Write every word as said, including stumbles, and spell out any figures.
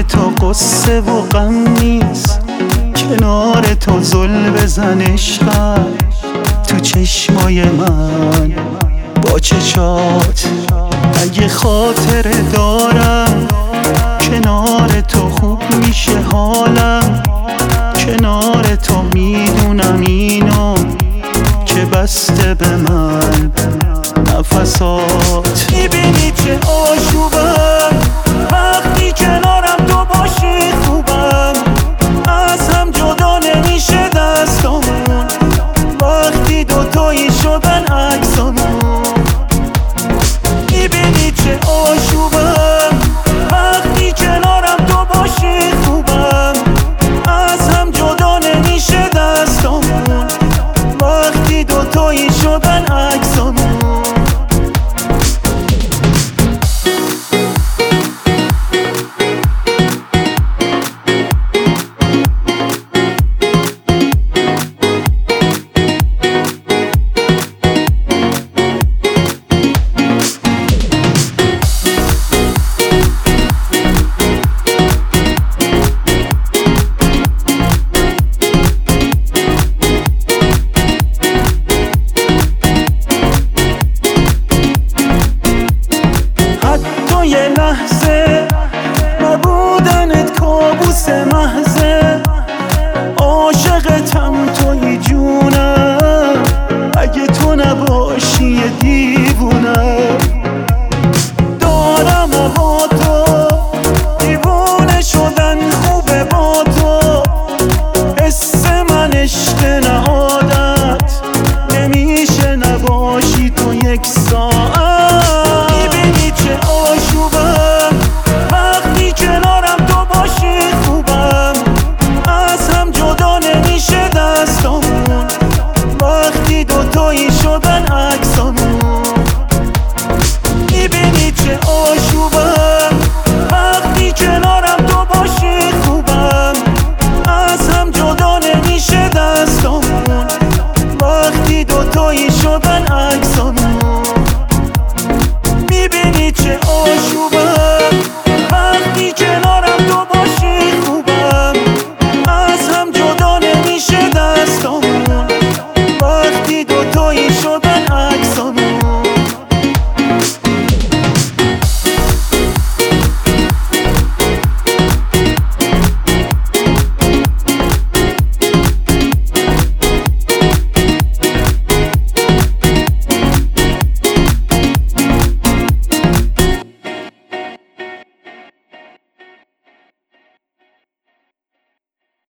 تو قصه و غم نیست، کنار تو زل بزن عشقم تو چشمای من با چشات. اگه خاطره دارم کنار تو خوب میشه حالم، کنار تو میدونم اینو که بسته به من نفسات. میبینی چه آشوبم وقتی کنارم تو باشی، خوبم از هم جدا نمیشه دستامون وقتی دوتایی شدن عکسامون. میبینی چه آشوبم وقتی کنارم تو باشی، خوبم از هم جدا نمیشه دستامون وقتی دوتایی شدن عکسامون. یه لحظه نبودنت کابوس محضه، عاشقتم